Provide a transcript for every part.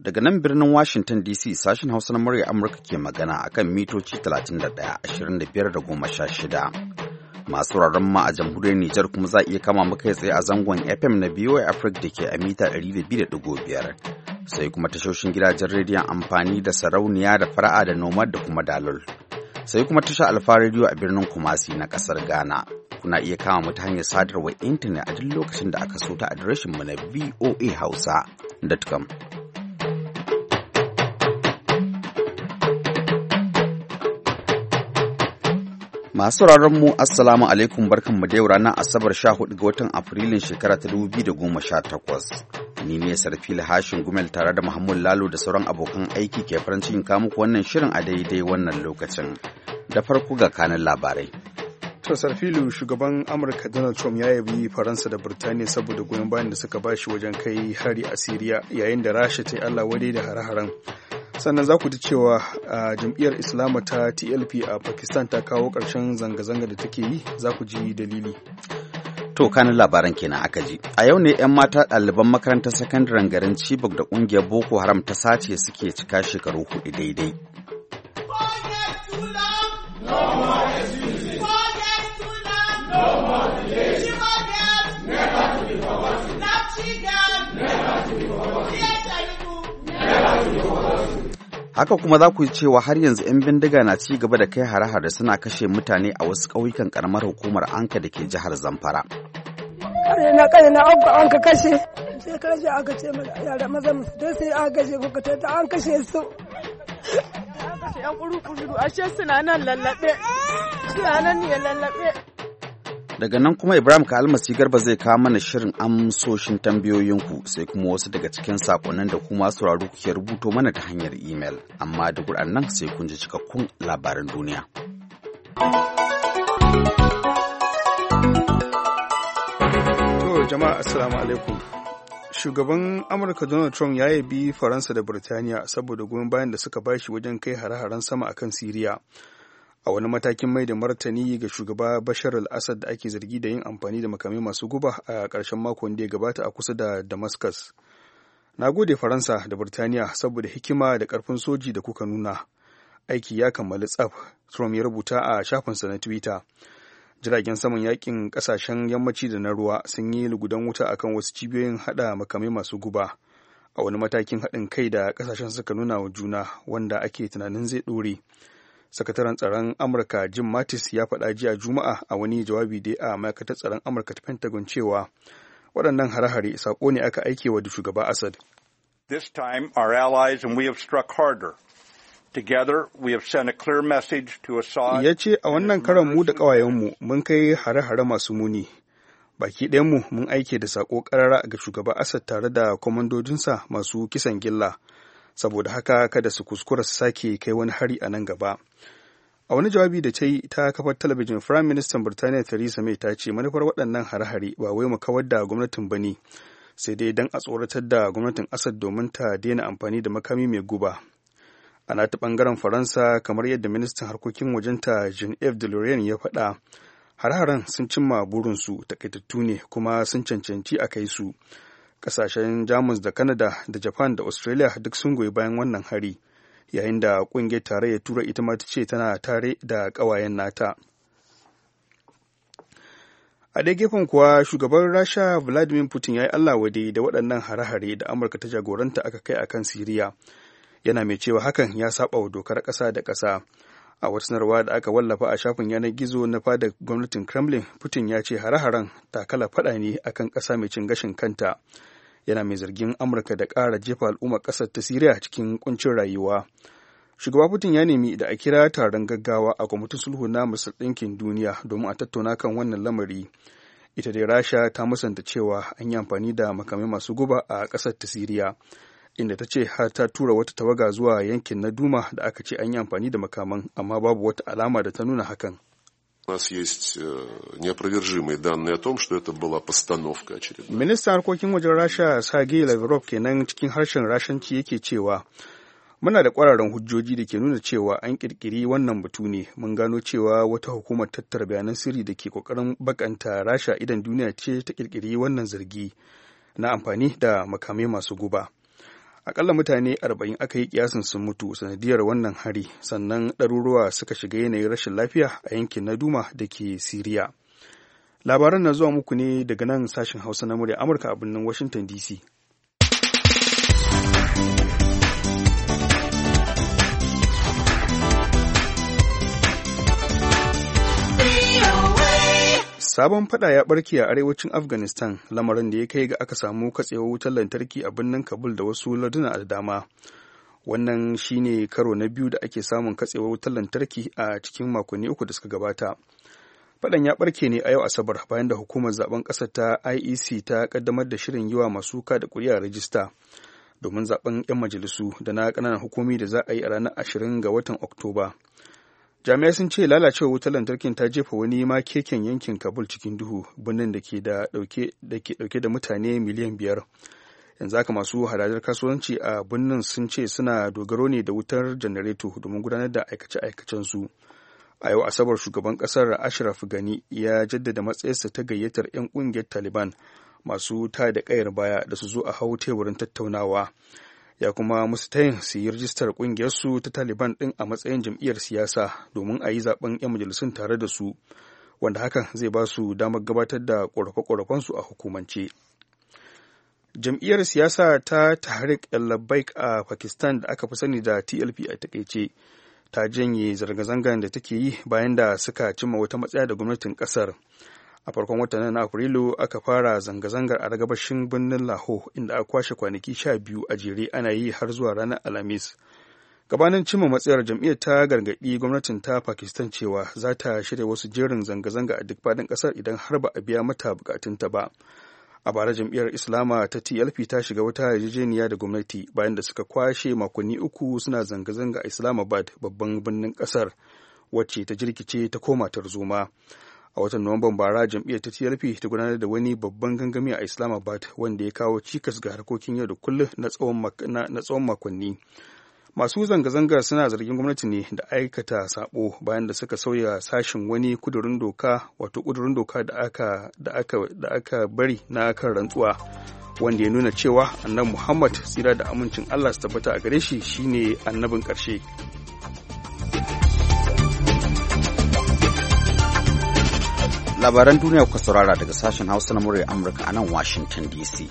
Daga nan birnin Washington DC sashen Hausa na murya Amurka ke magana akan mitoci 31, 25 da 16. Masu wuraren ma a jamhuriyar Nijar kuma za a iya kama mu kai tsaye a zangon FM na BOA Africa da ke a mita 200.5. Sai kuma tashoshin gidajen rediyon amfani da sarauniya da fara'a da nomad da kuma dalol. Sai kuma tasha Alfa Radio a birnin Kumasi na kasar Ghana. Kuna iya kama mu ta hanyar sadarwar intanet a duk lokacin da aka so ta adireshin mu na voahausa.com. Masu mu Assalamu alaikum barkanmu da yau ranar Asabar 14 ga watan Afrilun shekara ta 2018. Ni ne Sarfila Hashin Gumel tare da Muhammad Lalo da sauran abokan aiki ke farin cikin kawo muku wannan shirin a daidai wannan lokacin. Da farko ga kanin labarai. To Sarfilu, shugaban Amurka Donald Trump ya yabi Faransa da Birtaniya saboda goyon bayan da suka bashi wajen kai hari a Siriya yayin da Rasha ta yi Allah wadai da hare-haren. Sannan za ku ji cewa jam'iyyar Islama ta TLP a Pakistan ta kawo ƙarshen zanga-zanga da take yi, za ku ji dalili. To kanin labaran kenan aka ji. A yau ne 'yan mata ɗaliban makarantar sakandaren garin Chibok da ƙungiyar Boko Haram ta sace suke cika shekaru 4 daidai. Haka kuma za ku yi cewa har yanzu 'yan bindiga na ci gaba da kai hare-hare suna kashe mutane a wasu ƙauyukan ƙaramar hukumar Anka da ke jihar Zamfara. Kare na an ka kashe, sai kashe aka ce mana yara maza musu don sai aka kashe kuka ta an kashe su. An kashe 'yan kuru-kuru ashe suna nan lallaɓe, suna nan ne lallaɓe. Daga nan kuma Ibrahim Kalmasi Garba zai kawo mana shirin amsoshin tambayoyinku sai kuma wasu daga cikin sakonnin da kuma sauraro kuke rubuto mana ta hanyar imel. Amma da nan sai kun ji cikakkun labaran duniya. To jama'a assalamu alaikum. Shugaban Amurka Donald Trump ya yabi Faransa da Birtaniya saboda goyon bayan da suka bashi wajen kai hare-haren sama akan Siriya. A wani matakin mai da martani ga shugaba Bashar al-Assad da ake zargi da yin amfani da makamai masu guba a ƙarshen makon da ya gabata a kusa da Damascus. Na gode Faransa da Birtaniya saboda hikima da ƙarfin soji da kuka nuna. Aiki ya kammali tsaf, Trump ya rubuta a shafinsa na Twitter. Jiragen saman yakin ƙasashen yammaci da na ruwa sun yi lugudan wuta akan wasu cibiyoyin haɗa makamai masu guba. A wani matakin haɗin kai da ƙasashen suka nuna wa juna wanda ake tunanin zai ɗore. Sakataren tsaron Amurka Jim Mattis ya faɗa jiya Juma'a a wani jawabi da a ma'aikatar tsaron Amurka ta Pentagon cewa waɗannan hare-hare saƙo ne aka aike wa da shugaba Assad. This time our allies and we have struck harder. Together we have sent a clear message to Assad. Ya ce a wannan karan mu da ƙawayenmu mun kai hare-hare masu muni. Baki ɗayanmu mun aike da saƙo ƙarara ga shugaba Assad tare da kwamandojinsa masu kisan gilla. Saboda haka kada su kuskura su sake kai wani hari a nan gaba. A wani jawabi da ta yi ta kafar talabijin, Firayim Ministan Birtaniya Theresa May ta ce manufar waɗannan hare-hare ba wai mu kawar da gwamnatin ba ne, sai dai don a tsoratar da gwamnatin Assad domin ta daina amfani da makami mai guba. A nata ɓangaren Faransa, kamar yadda ministan harkokin wajenta Jean-Yves Le Drian ya faɗa, hare-haren sun cimma burinsu takaitattu ne kuma sun cancanci a kai su. Kasashen Jamus da Canada da Japan da Australia duk sun goyi bayan wannan hari, yayin da ƙungiyar tarayyar Turai ita ma ta ce tana tare da ƙawayen nata. A ɗaya gefen kuwa shugaban Rasha Vladimir Putin ya yi Allah wadai da waɗannan hare-hare da Amurka ta jagoranta aka kai akan Siriya, yana mai cewa hakan ya saba wa dokar ƙasa da ƙasa. A wata sanarwa da aka wallafa a shafin yanar gizo na fadar gwamnatin Kremlin, Putin ya ce hare-haren takala faɗa ne akan ƙasa mai cin gashin kanta. Yana mai zargin Amurka da ƙara jefa al'ummar ƙasar ta Siriya cikin ƙuncin rayuwa. Shugaba Putin ya nemi da a kira taron gaggawa a kwamitin sulhu na Majalisar Ɗinkin Duniya domin a tattauna kan wannan lamari. Ita dai Rasha ta musanta cewa an yi amfani da makamai masu guba a ƙasar ta Siriya, inda ta ce har ta tura wata tawaga zuwa yankin na Duma da aka ce an yi amfani da makaman, amma babu wata alama da ta nuna hakan. У нас есть неопровержимые данные о том, что это была постановка очередная. Ministan harkokin wajen Rasha Sergei Lavrov kenan cikin harshen Rashanci yake cewa muna da ƙwararren hujjoji da ke nuna cewa an ƙirƙiri wannan batu ne. Mun gano cewa wata hukumar tattara bayanan sirri da ke ƙoƙarin bakanta Rasha idan duniya ce ta ƙirƙiri wannan zargi na amfani da makamai masu guba. Akalla mutane 40 aka yi kiyasin sun mutu sanadiyar wannan hari, sannan ɗaruruwa suka shiga yanayin rashin lafiya a yankin na Duma da ke Siriya. Labaran na zuwa muku ne daga nan sashen Hausa na murya Amurka a birnin Washington DC. Sabon fada ya barke a arewacin Afghanistan, lamarin da ya kai ga aka samu katsewar wutar lantarki a birnin Kabul da wasu larduna da dama. Wannan shine karo na biyu da ake samun katsewar wutar lantarki a cikin makonni 3 da suka gabata. Fadan ya barke ne a yau Asabar bayan da hukumar zaben ƙasar ta IEC ta kaddamar da shirin yiwa masu kada kuri'a rajista domin zaben 'yan majalisu da na ƙananan hukumi da za a yi a ranar 20 ga watan Oktoba. Jami'ai sun ce lalacewar wutar lantarkin ta jefa wani makeken yankin Kabul cikin duhu, birnin da ke dauke da mutane miliyan 5. Yanzu haka masu hadajar kasuwanci a birnin sun ce suna dogaro ne da wutar janareto domin gudanar da aikace-aikacen su. A yau Asabar shugaban kasar Ashraf Ghani ya jaddada matsayarsa ta gayyatar 'yan kungiyar Taliban masu ta da kayar baya da su zo a hau teburin tattaunawa. Ya kuma musu tayin su yi rijistar ƙungiyarsu ta Taliban ɗin a matsayin jam'iyyar siyasa domin a yi zaben 'yan majalisun tare da su, wanda hakan zai ba su damar gabatar da ƙorafe-ƙorafensu a hukumance. Jam'iyyar siyasa ta Tehreek al-Labbaik a Pakistan da aka fi sani da TLP a takaice, ta janye zanga-zangar da take yi bayan da suka cimma wata matsaya da gwamnatin ƙasar. A farkon watan na Afrilu aka fara zanga-zangar a gabashin birnin Lahore, inda aka kwashe kwanaki 12 a jere ana yi har zuwa ranar Alhamis. Gabanin cimma matsayar, jam'iyyar ta gargaɗi gwamnatin ta Pakistan cewa za ta shirya wasu jerin zanga-zanga a duk faɗin ƙasar idan har ba a biya mata bukatunta ba. A bara jam'iyyar Islama ta TLP ta shiga wata yarjejeniya da gwamnati bayan da suka kwashe makonni 3 suna zanga-zanga a Islamabad, babban birnin ƙasar, wacce ta jirkice ta koma tarzoma. A watan Nuwamban bara jam'iyyar ta TLP ta gudanar da wani babban gangami a Islamabad wanda ya kawo cikas ga harkokin yau da kullum na tsawon makonni. Masu zanga-zangar suna zargin gwamnati ne da aikata sabo bayan da suka sauya sashin wani kudurin doka da aka bari na kan rantsuwa, wanda ya nuna cewa annabi Muhammad tsira da amincin Allah su tabbata a gare shi shine annabin ƙarshe. Labaran duniya kuka saurara daga sashen Hausa na murya Amurka a nan Washington DC.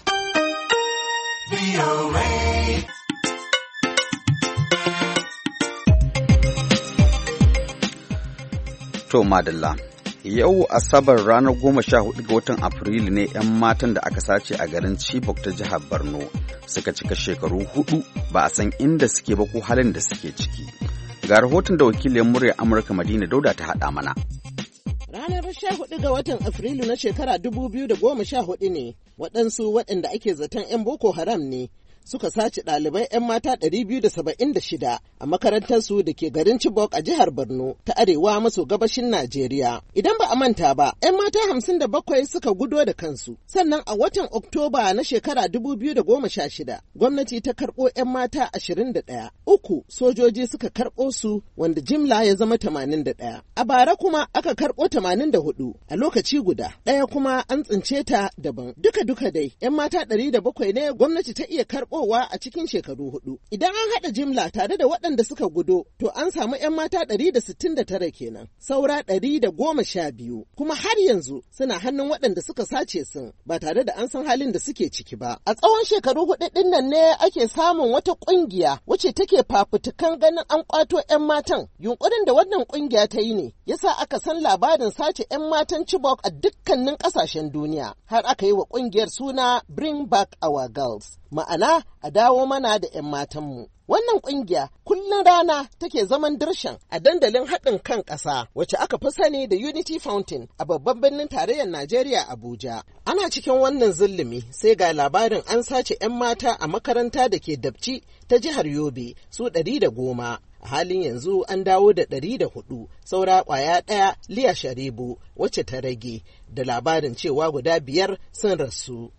To madalla, yau Asabar ranar 14 ga watan Afrilu ne 'yan matan da aka sace a garin Chibok ta jihar Borno suka cika shekaru 4 ba a san inda suke ba ko halin da suke ciki. Ga rahoton da wakilin murya Amurka Madina Dauda ta haɗa mana. Ranar 14 ga watan Afrilu na shekara 2014 ne waɗansu waɗanda ake zaton 'yan Boko Haram ne suka sace ɗalibai 'yan mata 276 a makarantarsu da ke garin Chibok a jihar Borno ta arewa maso gabashin Najeriya. Idan ba a manta ba, 'yan mata 57 suka gudo da kansu. Sannan a watan Oktoba na shekara 2016, gwamnati ta karɓo 'yan mata 21. 3 sojoji suka karɓo su wanda jimla ya zama 81. A bara kuma aka karɓo 84 a lokaci guda. Ɗaya kuma an tsince ta daban. Duka dai 'yan mata 107 ne gwamnati ta iya karɓowa a cikin shekaru 4. Idan an haɗa jimla tare da waɗanda suka gudo, to an samu 'yan mata 169 kenan. Saura 112 kuma har yanzu suna hannun waɗanda suka sace sun ba tare da an san halin da suke ciki ba. A tsawon shekaru 4 ɗin nan ne ake samun wata ƙungiya wacce take fafutukan ganin an ƙwato 'yan matan. Yunƙurin da wannan ƙungiya ta yi ne yasa aka san labarin sace 'yan matan Chibok a dukkanin ƙasashen duniya. Har aka yi wa ƙungiyar suna Bring Back Our Girls. Ma'ana a dawo mana da 'yan matanmu. Wannan ƙungiya kullum rana take zaman dirshan a dandalin haɗin kan ƙasa wacce aka fi sani da Unity Fountain a babban birnin tarayyar Najeriya Abuja. Ana cikin wannan zulumi sai ga labarin an sace 'yan mata a makaranta da ke Dabci ta jihar Yobe su 110. A halin yanzu an dawo da 104, saura ƙwaya ɗaya Liya Sharibu wacce ta rage da labarin cewa guda 5 sun rasu.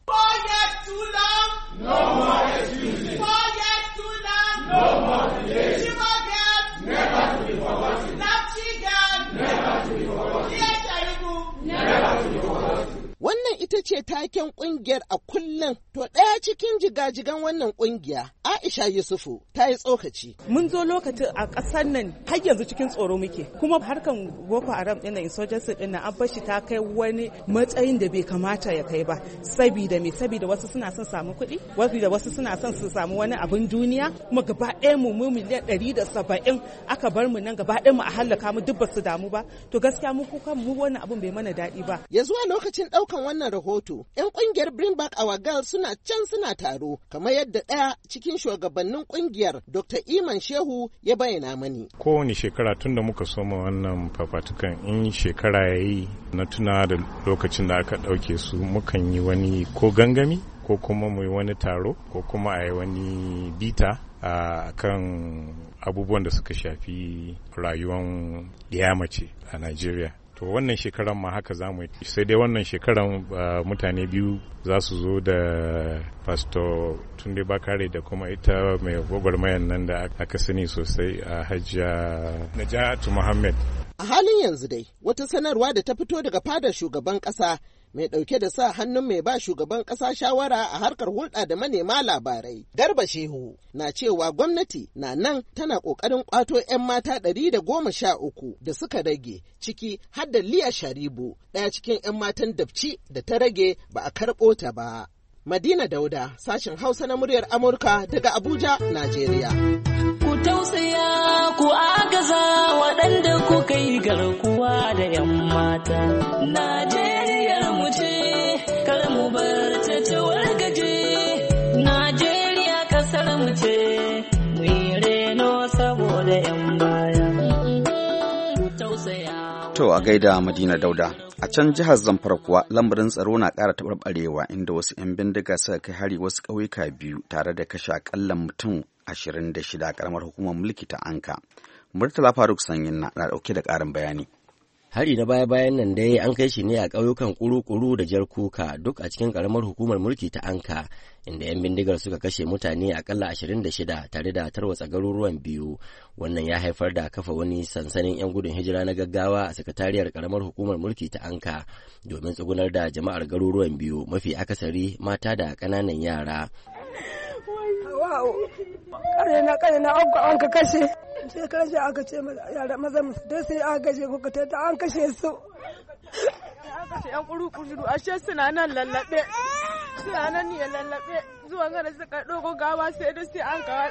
No more excuses. Forget too long. No more delays. Chibok, never to be forgotten. Napchi, never to be forgotten. Never to be forgotten. Wannan ita ce taken ƙungiyar a kullum. To ɗaya cikin jigajigan wannan ƙungiya, Aisha Yusufu, ta yi tsokaci. Mun zo lokacin a ƙasar nan har yanzu cikin tsoro muke, kuma harkan Boko Haram ɗin nan insurgency ɗin nan an bashi ta kai wani matsayin da bai kamata ya kai ba. Sabida wasu suna son samu kuɗi, wasu suna son su samu wani abin duniya, kuma gaba ɗaya mu miliyan 170 aka bar mu nan gaba ɗaya mu a hallaka mu duk ba su damu ba. To gaskiya mu kuka mu wannan abin bai mana daɗi ba. Ya zuwa lokacin ɗaukan wannan rahoto, 'yan ƙungiyar Bring Back Our Girls suna can suna taro, kamar yadda ɗaya cikin shugabannin ƙungiyar Dr. Iman Shehu ya bayyana mani. Kowane shekara tun da muka soma wannan fafatukan in shekara ya yi na tuna da lokacin da aka ɗauke su mukan yi wani ko gangami ko kuma mu yi wani taro ko kuma a yi wani bita a kan abubuwan da suka shafi rayuwar mace a Najeriya. To wannan shekaran ma haka za mu yi, sai dai wannan shekaran mutane biyu za su zo da Pastor Tunde Bakare da kuma ita mai gwagwarmayan nan da aka sani sosai a Hajiya Najatu Muhammad. A halin yanzu dai, wata sanarwa da ta fito daga fadar shugaban ƙasa mai ɗauke da sa hannun mai ba shugaban ƙasa shawara a harkar hulɗa da manema labarai, Garba Shehu, na cewa gwamnati na nan tana ƙoƙarin ƙwato 'yan mata 113 da suka rage, ciki har da Liya Sharibu, ɗaya cikin 'yan matan Dabci da ta rage ba a karɓo ta ba. Madina Dauda, sashen Hausa na muryar Amurka daga Abuja, Najeriya. Ku tausaya ku agaza waɗanda ku kai garkuwa da 'yan mata. Najeriya mu ce, kar mu bar ta wargaje. Najeriya ƙasar mu ce, mu yi reno saboda 'yan baya. Ku tausaya. To a gaida Madina Dauda. A can jihar Zamfara kuwa lamarin tsaro na ƙara taɓarɓarewa inda wasu 'yan bindiga suka kai hari wasu ƙauyuka biyu tare da kashe aƙalla mutum 26 a ƙaramar hukumar mulki ta Anka. Murtala Faruk Sanyin na ɗauke da ƙarin bayani. Hari na baya-bayan nan dai an kai shi ne a ƙauyukan Kuru-Kuru da Jarkuka duk a cikin ƙaramar hukumar mulki ta Anka, inda 'yan bindigar suka kashe mutane akalla 26 tare da tarwatsa garuruwan biyu. Wannan ya haifar da kafa wani sansanin 'yan gudun hijira na gaggawa a sakatariyar ƙaramar hukumar mulki ta Anka domin tsugunar da jama'ar garuruwan biyu, mafi akasari mata da ƙananan yara. Kare na an ka kashe. Shekarar shi aka ce yara maza musu dai sai aka kashe ko ta an kashe su. An kashe 'yan kuru-kuru ashe suna nan lallaɓe. Suna nan ne lallaɓe zuwa gara suka ɗogo gawa sai da sai an ka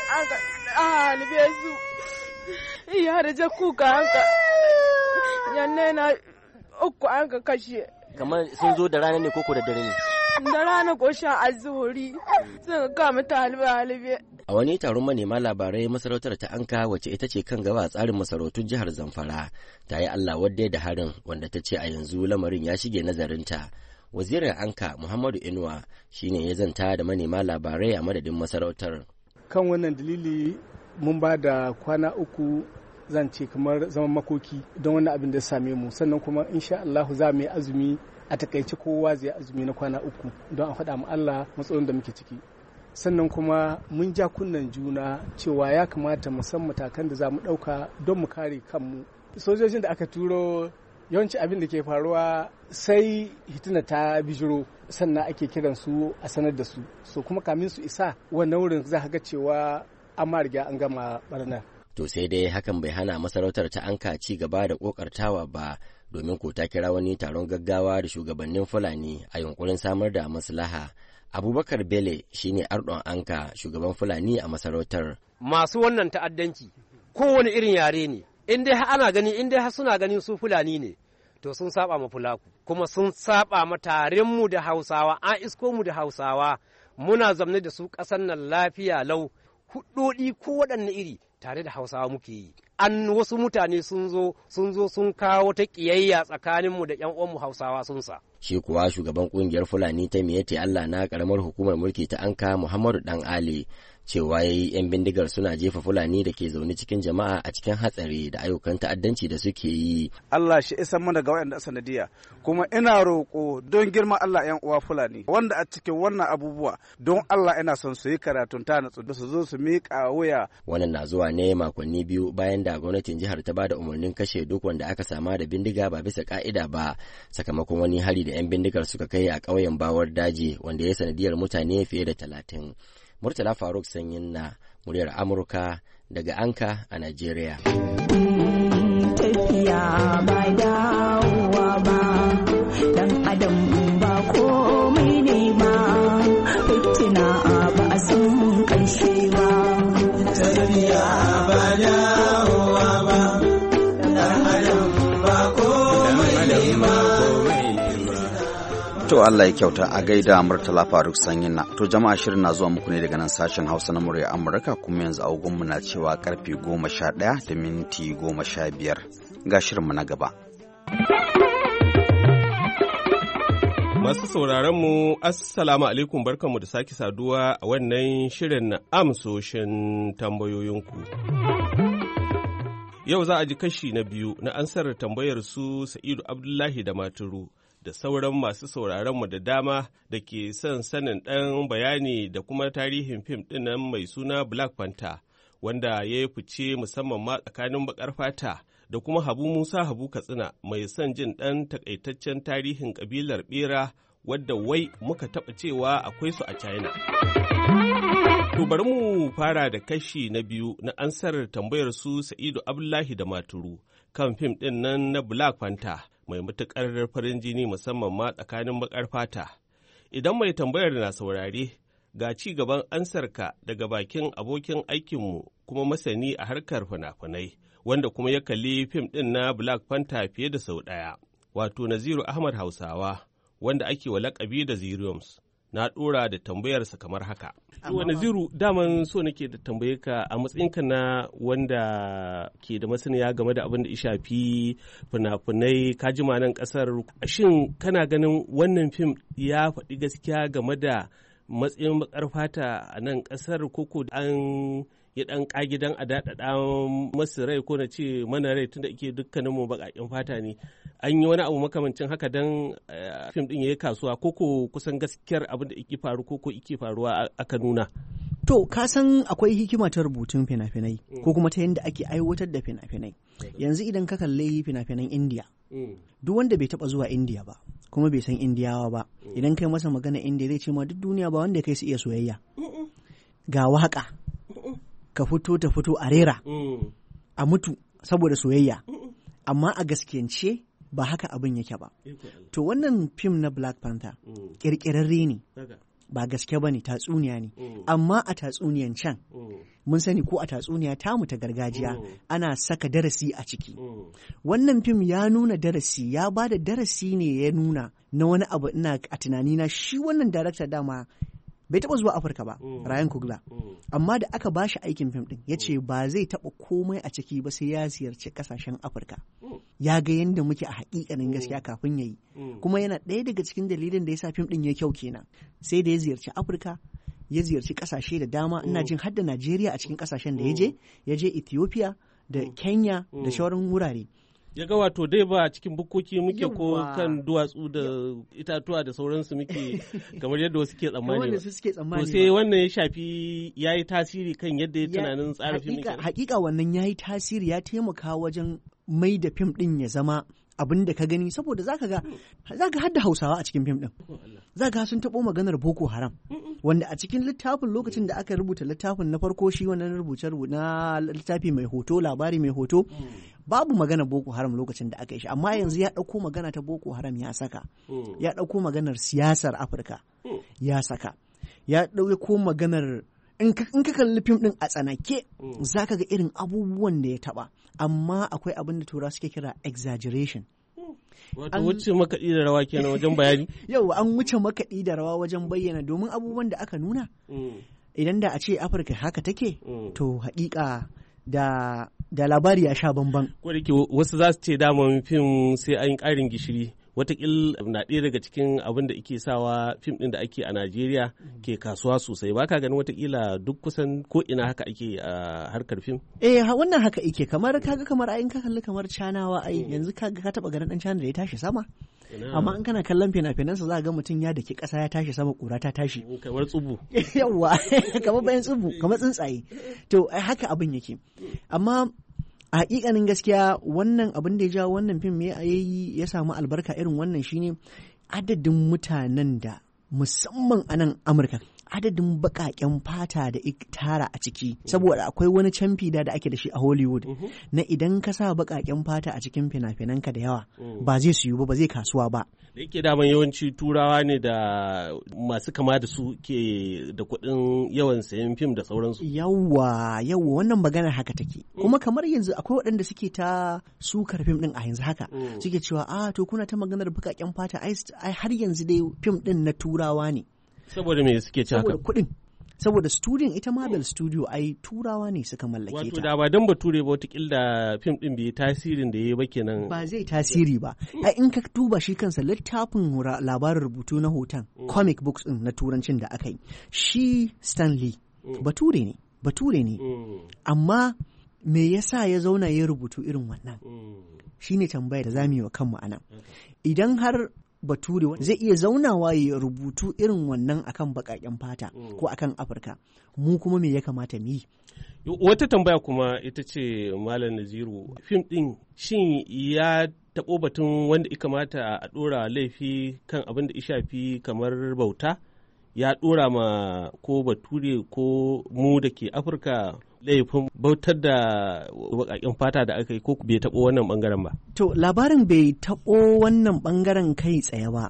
halibe su. Iya da jakuka an ka yanne na uku an ka kashe. Kamar sun zo da rana ne koko da dare ne? Da rana ko sha azuhuri sun kama ta halibe. A wani taron manema labarai masarautar ta Anka wacce ita ce kan gaba a tsarin masarautun jihar Zamfara ta yi Allah wadda da harin wanda ta ce a yanzu lamarin ya shige nazarinta. Wazirin Anka Muhammadu Inuwa shine ya zanta da manema labarai a madadin masarautar. Kan wannan dalili mun ba da kwana 3 zan ce kamar zaman makoki don wannan abin da ya same mu, sannan kuma insha Allah za mu yi azumi a takaice kowa zai azumi na kwana 3 don a faɗa mu Allah matsalolin da muke ciki. Sannan kuma mun ja kunnen juna cewa ya kamata mu san matakan da za mu ɗauka don mu kare kanmu. Sojojin da aka turo yawanci abin da ke faruwa sai hituna ta bijiro sannan ake kiran su a sanar da su, so kuma kamin su isa wannan wurin za ga cewa an ma riga an gama barnar. To sai dai hakan bai hana masarautar ta Anka ci gaba da kokartawa ba, domin ko ta kira wani taron gaggawa da shugabannin Fulani a yunkurin samar da maslaha. Abubakar Bele shine Ardon Anka, shugaban Fulani a masarautar. Masu wannan ta'addanci kowane irin yare ne, in dai ana gani, in dai suna ganin su Fulani ne, to sun saba ma Fulaku, kuma sun saba ma tarin mu da Hausawa, an isko mu da Hausawa, muna zamne da su ƙasar nan lafiya lau, huɗoɗi ko waɗanne iri tare da Hausawa muke yi. An wasu mutane sun zo sun kawo ta ƙiyayya tsakaninmu da 'yan uwanmu Hausawa sun sa. Shi kuwa shugaban kungiyar Fulani ta Miyete Allah na karamar hukumar mulki ta Anka Muhammadu Dan Ali cewa yayi 'yan bindigar suna jefa Fulani da ke zaune cikin jama'a a cikin hatsari da ayyukan ta'addanci da suke yi. Allah shi isan mana ga waɗanda sanadiya, kuma ina roƙo don girman Allah 'yan uwa Fulani wanda a cikin wannan abubuwa don Allah ina son su yi karatun ta natsu da su zo su miƙa wuya. Wannan na zuwa ne makonni biyu bayan da gwamnatin jihar ta bada umarnin kashe duk wanda aka sama da bindiga ba bisa ka'ida ba, sakamakon wani hari da 'yan bindigar suka kai a ƙauyen Bawar Daji wanda ya sanadiyar mutane fiye da 30. Murtala Faruk Sanyin na muryar Amurka daga Anka a Najeriya. Tafiya ba dawowa ba, dan adam ba komai ne ba, fitina ba a san ƙarshe ba. Tafiya ba dawowa ba, dan adam ba komai ne ba. To Allah ya kyauta a gaida Murtala Faruk Sanyin na. To jama'a shirin na zuwa muku ne daga nan sashen Hausa na murya Amurka, kuma yanzu agogonmu na cewa karfe 11:15 ga shirinmu na gaba. Masu sauraron mu assalamu alaikum, barkanmu da sake saduwa a wannan shirin na amsoshin tambayoyinku. Yau za a ji kashi na biyu na ansar tambayar su Sa'idu Abdullahi da Maturu da sauran masu sauraronmu da dama da ke son sanin ɗan bayani da kuma tarihin fim ɗinnan mai suna Black Panther, wanda ya yi fice musamman ma tsakanin baƙar fata, da kuma Habu Musa Habu Katsina mai son jin ɗan takaitaccen tarihin ƙabilar ɓera wadda wai muka taɓa cewa akwai su a China. To bari mu fara da kashi na biyu na ansar tambayar su Sa'idu Abdullahi da Maturu kan fim ɗin nan na Black Panther mai matuƙar farin jini musamman ma tsakanin baƙar fata. Idan mai tambayar na saurare, ga ci gaban ansarka daga bakin abokin aikinmu kuma masani a harkar fina-finai, wanda kuma ya kalli fim ɗin na Black Panther fiye da sau ɗaya, wato Naziru Ahmad Hausawa, wanda ake wa laƙabi da Ziriums. Na ɗora da tambayarsa kamar haka. Naziru, daman so nake da tambaye ka a matsayinka na wanda ke da masaniya game da abin da ya shafi fina-finai ka jima nan ƙasar. Shin kana ganin wannan fim ya faɗi gaskiya game da matsayin baƙar fata a nan ƙasar, koko an ya ɗan ƙagidan a daɗaɗa masu rai, ko na ce mana rai, tunda ake dukkaninmu baƙaƙen fata ne? An yi wani abu makamancin haka don fim ɗin ya yi kasuwa, koko kusan gaskiyar abin da ike faru koko ike faruwa aka nuna? To, ka san akwai hikima ta rubutun fina-finai ko kuma ta yadda ake aiwatar da fina-finai. Yanzu idan ka kalli fina-finan Indiya, duk wanda bai taɓa zuwa Indiya ba kuma bai san Indiyawa ba, idan kai masa magana Indiya zai ce ma duk duniya ba wanda kai su iya soyayya. Ga waƙa, ka fito ta fito a rera, a mutu saboda soyayya, amma a gaskiyance ba haka abin yake ba. To wannan fim na Black Panther ƙirƙirarre ne, ba gaske ba ne, tatsuniya ne. Amma a tatsuniyan can, mun sani ko a tatsuniya tamu ta gargajiya ana saka darasi a ciki. Wannan fim ya nuna darasi, ya ba da darasi ne, ya nuna na wani abu. Ina a tunanina shi wannan darakta dama bai taɓa zuwa Afirka ba, Ryan Coogler. Amma da aka ba shi aikin fim ɗin, ya ce ba zai taɓa komai a ciki ba sai ya ziyarci ƙasashen Afirka. Ya ga yadda muke a haƙiƙanin gaskiya kafin ya yi. Kuma yana ɗaya daga cikin dalilin da ya sa fim ɗin ya kyau kenan. Sai da ya ziyarci Afirka, ya ziyarci ƙasashe da dama, ina jin har da Najeriya a cikin ƙasashen da ya je Ethiopia da Kenya da sauran wurare. Ya ga wato dai ba cikin bukkoki muke ko kan duwatsu da itatuwa da sauransu muke kamar yadda wasu ke tsammani ba. To sai wannan ya shafi, ya yi tasiri kan yadda ya tunanin tsara fim ɗin. Hakika wannan ya yi tasiri, ya taimaka wajen mai da fim ɗin ya zama abin da ka gani, saboda zaka ga hadda Hausawa a cikin fim ɗin. Zaka sun taɓo maganar Boko Haram, wanda a cikin littafin, lokacin da aka rubuta littafin na farko, shi wannan rubuce na littafi mai hoto, labari mai hoto, babu magana Boko Haram lokacin da aka yi shi, amma yanzu ya ɗauko magana ta Boko Haram ya saka, ya ɗauko maganar siyasar Afirka ya saka, ya ɗauko maganar, in ka kalli fim ɗin a tsanake za ka ga irin abubuwan da ya taɓa, amma akwai abin da tura suke kira exaggeration. Wato wuce makaɗi da rawa kenan wajen bayani? Yau an wuce makaɗi da rawa wajen bayyana, domin abubuwan da aka nuna idan da a ce Afirka haka take, to haƙiƙa da labari ya sha bamban. Ko da ke wasu za su ce daman fim sai an ƙarin gishiri, watakil na ɗaya daga cikin abin da ike sawa fim ɗin da ake a Najeriya ke kasuwa sosai. Ba ka ganin watakila duk kusan ko ina haka ake a harkar fim? Wannan haka ike kamar ayin ka kalli kamar Canawa yanzu ka taɓa ganin ɗan Cana da ya tashi sama? Amma in kana kallon fina-finansa za ga mutum ya daki ƙasa ya tashi sama, ƙura ta tashi. Kamar tsubu. Yawwa, kamar bayan tsubu, kamar tsuntsaye. To haka abin yake. Amma a hakikanin gaskiya wannan abin da ya jawo wannan fim ya samu albarka irin wannan shine adadin mutanen da musamman a nan Amurka adadin baƙaƙen fata da tara a ciki, saboda akwai wani camfi da ake da shi a Hollywood na idan ka sa baƙaƙen fata a cikin fina-finanka da yawa ba zai siyu ba zai kasuwa ba. Da yake daman yawanci turawa ne da masu kama da su ke da kuɗin yawan sayan fim da sauransu. Yawwa wannan magana haka take. Kuma kamar yanzu akwai waɗanda suke ta sukar fim ɗin a yanzu haka suke cewa to kuna ta maganar baƙaƙen fata ai har yanzu dai fim ɗin na turawa ne. Saboda me suke ci haka? Saboda kuɗin. Saboda studiyon ita Marvel Studio ai turawa ne suka mallake ta. Wato da ba dan bature ba watakil da fim ɗin bai tasirin da ya yi ba kenan. Ba zai tasiri ba. Ai in ka duba shi kansa littafin labarin rubutu na hoton comic books ɗin na turancin da aka yi. Shi Stan Lee bature ne. Amma me yasa ya zauna ya rubutu irin wannan? Shine tambayar da zamu yi wa kanmu anan. Idan har bature zai iya zaunawa ya rubutu irin wannan akan baƙaƙen fata ko akan Afirka, mu kuma me ya kamata mu yi? Wata tambaya kuma ita ce Malam Naziru, fim ɗin shin ya taɓo batun wanda ya kamata a ɗora laifi kan abin da ya shafi kamar bauta? Ya ɗora ma ko bature ko mu da ke Afirka laifin bautar da baƙaƙen fata da aka yi, ko bai taɓo wannan ɓangaren ba? To labarin bai taɓo wannan ɓangaren kai tsaye ba.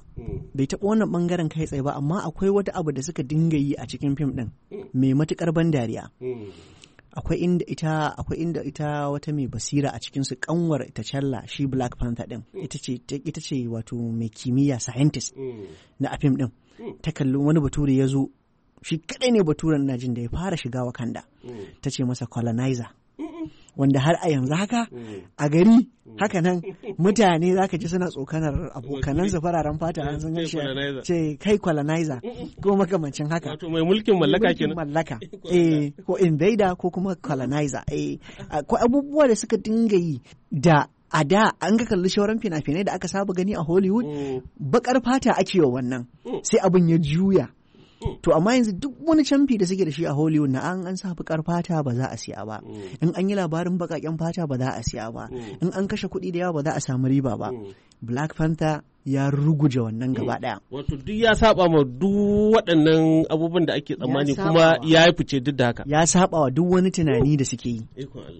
Amma akwai wata abu da suka dinga yi a cikin fim ɗin mai matuƙar ban dariya. Akwai inda ita wata mai basira a cikin su kanwar T'Challa, shi Black Panther ɗin ita ce wato mai kimiyya scientist na a fim ɗin. Ta kalli wani bature ya zo, shi kadai ne baturen na jin da ya fara shiga Wakanda, ta ce masa colonizer, wanda har a yanzu haka a gari haka nan mutane za ka ji suna tsokanar abokanansa fararen fata an sun gan shi ce kai colonizer ko makamancin haka. Wato mai mulkin mallaka kenan. Mallaka ko invader ko kuma colonizer. Ko abubuwa da suka dinga yi da a da an ga kalli shawaran fina-finai da aka saba gani a Hollywood bakar fata ake wa wannan, sai abin ya juya. To amma yanzu duk wani camfi da suke da shi a Hollywood na an sa bakar fata ba za a siya ba, in an yi labarin bakaken fata ba za a siya ba, in an kashe kuɗi da yawa ba za a samu riba ba. Black Panther ya ruguje wannan gaba ɗaya. Wato duk ya saba ma duk waɗannan abubuwan da ake tsammani, kuma ya yi fice duk da haka. Ya saba wa duk wani tunani da suke yi.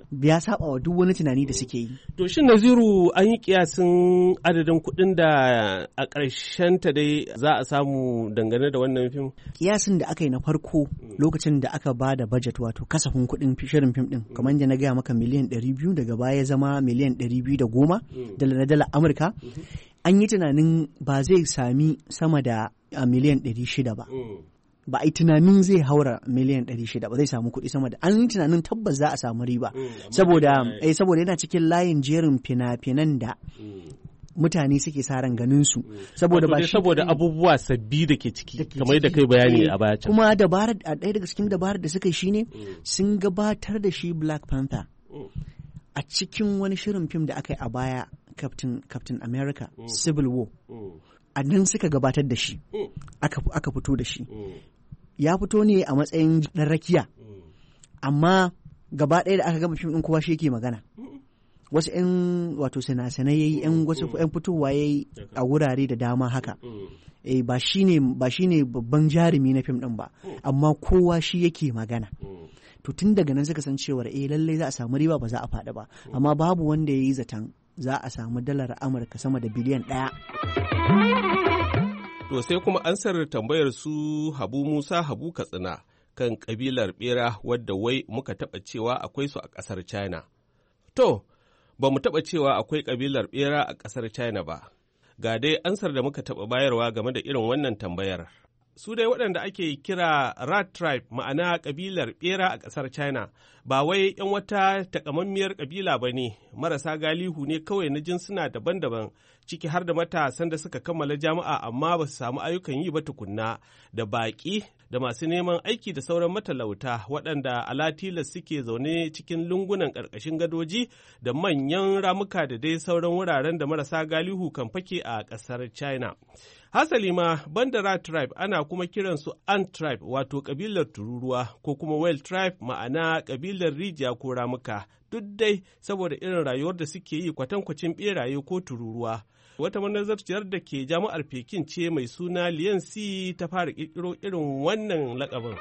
To shin Naziru, an yi kiyasin adadin kuɗin da a ƙarshen ta dai za a samu dangane da wannan fim? Kiyasin da aka yi na farko lokacin da aka ba da budget, wato kasafin kuɗin shirin fim ɗin, kamar da na gaya maka miliyan 200, daga baya ya zama miliyan 210 na dala Amurka. An yi tunanin ba zai sami sama da miliyan 600 ba. Ba a yi tunanin zai haura miliyan 600 ba, zai samu kuɗi sama da, an yi tunanin tabbas za a samu riba. Saboda yana cikin layin jerin fina-finan da mutane suke sa ran ganin su. Saboda abubuwa sabbi da ke ciki, kamar da kai bayani a baya. Kuma ɗaya daga cikin dabarar da suka yi shine sun gabatar da shi Black Panther a cikin wani shirin fim da aka yi a baya, Captain America Civil War. A nan suka gabatar da shi, aka fito da shi. Ya fito ne a matsayin ɗan rakiya, amma gaba ɗaya da aka gama fim ɗin kowa shi yake magana. Wasu 'yan wato sinasanai ya yi, 'yan fitowa ya yi a wurare da dama haka. Ba shi ne babban jarumi na fim ɗin ba, amma kowa shi yake magana. To tun daga nan suka san cewar lallai za a samu riba, ba za a faɗi ba. Amma babu wanda ya yi zaton za a samu dalar Amurka sama da biliyan 1. To sai kuma ansar tambayar su Habu Musa Habu Katsina kan kabilar bera wadda wai muka taɓa cewa akwai su a ƙasar China. To, ba mu taɓa cewa akwai kabilar bera a ƙasar China ba. Ga dai ansar da muka taɓa bayarwa game da irin wannan tambayar. su dai waɗanda ake kira rat tribe ma'ana ƙabilar ɓera a ƙasar China ba wai 'yan wata takamammiyar ƙabila ba ne, marasa galihu ne kawai na jinsuna daban-daban ciki har da matasan da suka kammala jami'a amma ba su samu ayyukan yi ba tukunna, da baƙi da masu neman aiki da sauran matalauta waɗanda alatilas suke zaune cikin lungunan ƙarƙashin gadoji da manyan ramuka da dai sauran wuraren da marasa galihu kan fake a ƙasar China. Hasali ma banda rat tribe ana kuma kiransu ant tribe wato kabilar tururuwa ko kuma whale tribe ma'ana kabilar rijiya ko ramuka, duk dai saboda irin rayuwar da suke yi kwatankwacin beraye ko tururuwa. Wata manazarciyar da ke jami'ar Pekin ce mai suna Lian Si ta fara kirkiro irin wannan lakabin.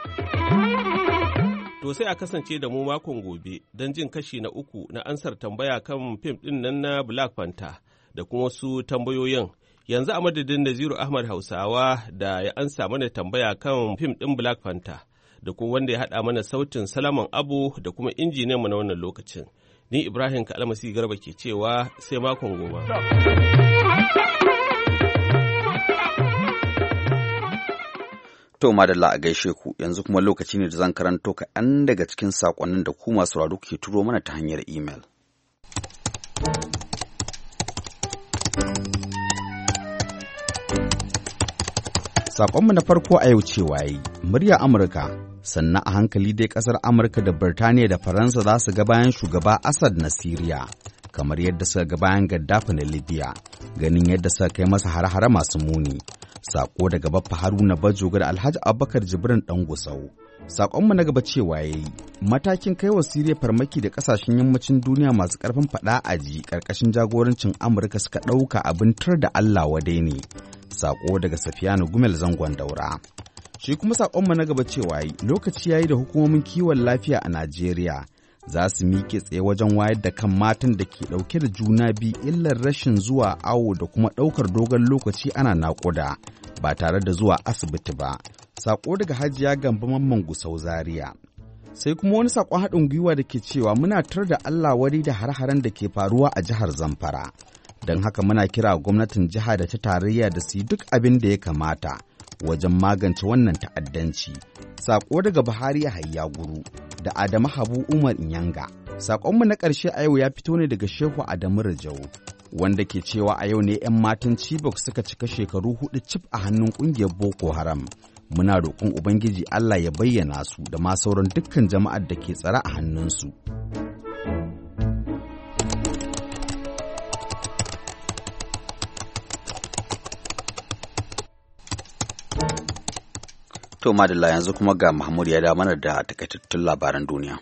To sai a kasance da mu makon gobe don jin kashi na 3 na ansar tambaya kan fim ɗin nan na Black Panther da kuma wasu tambayoyin. Yanzu a madadin Naziru Ahmad Hausawa da ya ansa mana tambaya kan fim ɗin Black Panther da kuma wanda ya haɗa mana sautin Salaman Abu da kuma injiniyanmu na wannan lokacin. Ni Ibrahim Kalmasi Garba ke cewa sai makon gobe. To madalla a gaishe ku, yanzu kuma lokaci ne da zan karanto kaɗan daga cikin saƙonnin da ku masu sauraro ke turo mana ta hanyar imel. Saƙonmu na farko a yau cewa yi, murya Amurka, sannan a hankali dai ƙasar Amurka da Birtaniya da Faransa za su ga bayan shugaba Assad na Siriya, kamar yadda suka ga bayan Gaddafi na Libya, ganin yadda suka kai masa hare-hare masu muni. Saƙo daga Baffa Haruna Bajoga da Alhaji Abubakar Jibrin ɗan Gusau. Saƙonmu na gaba cewa ya yi, matakin kai wa Siriya farmaki da ƙasashen yammacin duniya masu ƙarfin faɗa aji ƙarƙashin jagorancin Amurka suka ɗauka abin tar da Allah wadai ne. Saƙo daga Safiyanu Gumel zangon Daura. Shi kuma saƙonmu na gaba cewa yi, lokaci ya yi da hukumomin kiwon lafiya a Najeriya za su miƙe tsaye wajen wayar da kan matan da ke ɗauke da juna biyu illar rashin zuwa awo da kuma ɗaukar dogon lokaci ana naƙuda ba tare da zuwa asibiti ba. Saƙo daga Hajiya Gambo Mamman Gusau Zaria. Sai kuma wani saƙon haɗin gwiwa da ke cewa muna tar da Allah wari da har-haren da ke faruwa a jihar Zamfara. Don haka muna kira gwamnatin jiha da ta tarayya da su yi duk abin da ya kamata wajen magance wannan ta'addanci. Saƙo daga Buhari Yahaya Guru da Adamu Habu Umar Inyanga. Saƙonmu na ƙarshe a yau ya fito ne daga Shehu Adamu Rajau, wanda ke cewa a yau ne 'yan matan Chibok suka cika shekaru 4 cif a hannun ƙungiyar Boko Haram. Muna roƙon Ubangiji Allah ya bayyana su da ma sauran dukkan jama'ar da ke tsare a hannunsu. To madalla yanzu kuma ga Mahmud ya da mana da takaitattun labaran duniya.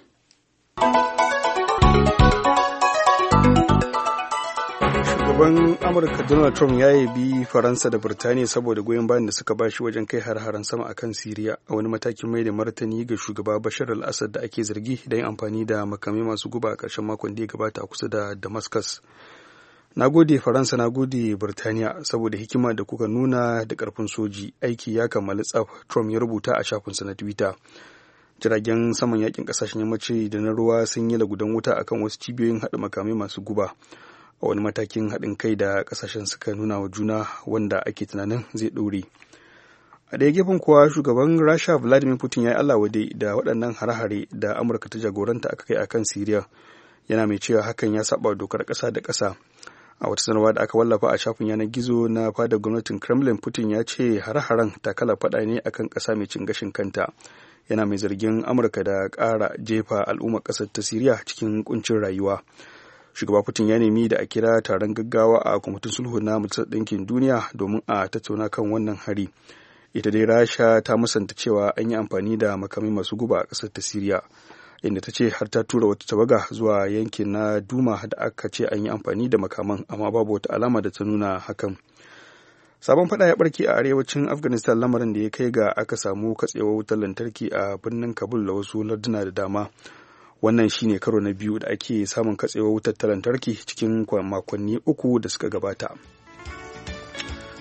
Shugaban Amurka Donald Trump ya yabi Faransa da Birtaniya saboda goyon bayan da suka bashi wajen kai har-haren sama akan Siriya a wani matakin mai da martani ga shugaba Bashar al-Assad da ake zargi da yin amfani da makamai masu guba a ƙarshen makon da ya gabata a kusa da Damascus. Na gode Faransa, na gode Birtaniya saboda hikima da kuka nuna da ƙarfin soji, aiki ya kammala tsaf, Trump ya rubuta a shafinsa na Twitter. Jiragen saman yakin ƙasashen yammaci da na ruwa sun yi lagudan wuta akan wasu cibiyoyin haɗa makamai masu guba a wani matakin haɗin kai da ƙasashen suka nuna wa juna wanda ake tunanin zai ɗore. A ɗaya gefen kuwa shugaban Rasha Vladimir Putin ya yi Allah wade da waɗannan hare-hare da Amurka ta jagoranta aka kai akan Siriya, yana mai cewa hakan ya saba dokar ƙasa da ƙasa. A wata sanarwa da aka wallafa a shafin yanar gizo na fadar gwamnatin Kremlin, Putin ya ce hare-haren takala faɗa ne akan ƙasa mai cin gashin kanta, yana mai zargin Amurka da ƙara jefa al'ummar ƙasar ta Siriya cikin kuncin rayuwa. Shugaba Putin ya nemi da a kira taron gaggawa a kwamitin sulhu na Majalisar Ɗinkin Duniya domin a tattauna kan wannan hari. Ita dai Rasha ta musanta cewa an yi amfani da makamai masu guba a ƙasar ta Siriya, inda ta ce har ta tura wata tawaga zuwa yankin na Duma da aka ce an yi amfani da makaman, amma babu wata alama da ta nuna hakan. Sabon fada ya barke a arewacin Afghanistan, lamarin da ya kai ga aka samu katsewar wutar lantarki a birnin Kabul da wasu larduna da dama. Wannan shine karo na biyu da ake samun katsewar wutar lantarki cikin makonni 3 da suka gabata.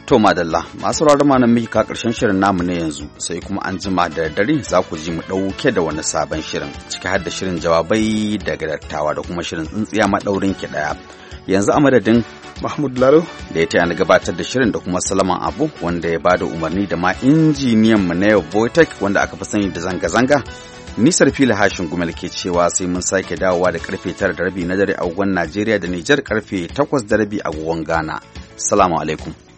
To madalla masu rarrama nan miki ka karshen shirin namu ne yanzu sai kuma an jima da dare za ku ji mu ɗauke da wani sabon shirin ciki har da shirin jawabai daga dattawa da kuma shirin tsintsiya maɗaurin ki ɗaya. Yanzu a madadin Mahmud Lalo da ya taya ni gabatar da shirin da kuma Salaman Abu wanda ya bada umarni da ma injiniyan mu na yau Boytek wanda aka fi sani da zanga-zanga. Nisar fili hashin gumel ke cewa sai mun sake dawowa da karfe 9:30 na dare a agogon Najeriya da Nijar karfe 8:30 a agogon Ghana. Assalamu alaikum.